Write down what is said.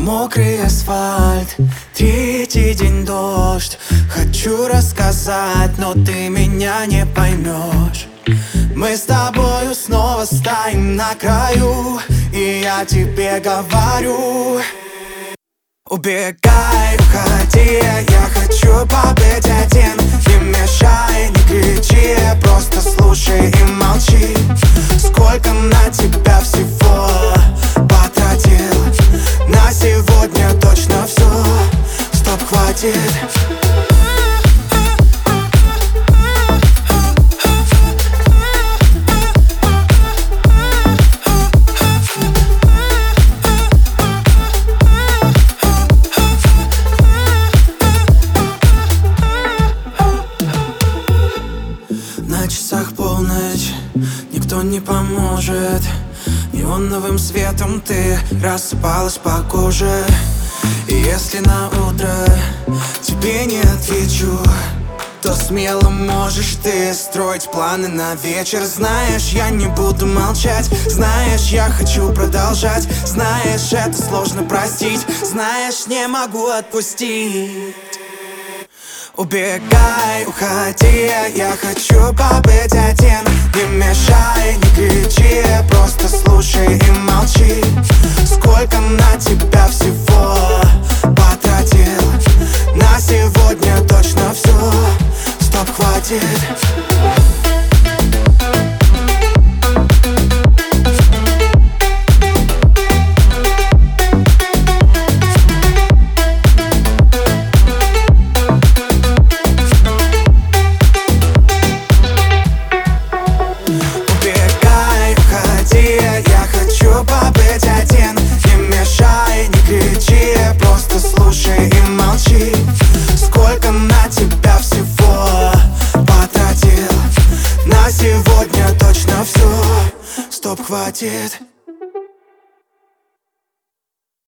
мокрый асфальт, третий день дождь. Хочу рассказать, но ты меня не поймешь. Мы с тобою снова стоим на краю, и я тебе говорю: убегай, уходи, я хочу побыть один. Не мешай, не кричи, просто слушай и молчи. Сколько на тебя всего потратил, на сегодня точно все, стоп, хватит. На часах полночь, никто не поможет. Неоновым светом ты рассыпалась по коже. И если на утро тебе не отвечу, то смело можешь ты строить планы на вечер. Знаешь, я не буду молчать. Знаешь, я хочу продолжать. Знаешь, это сложно простить. Знаешь, не могу отпустить. Убегай, уходи, я хочу побыть один. Не мешай, не кричи, просто слушай и молчи. Сколько на тебя всего потратил, на сегодня точно все, стоп, хватит. Побыть один, не мешай, не кричи, просто слушай и молчи. Сколько на тебя всего потратил, на сегодня точно все, стоп, хватит.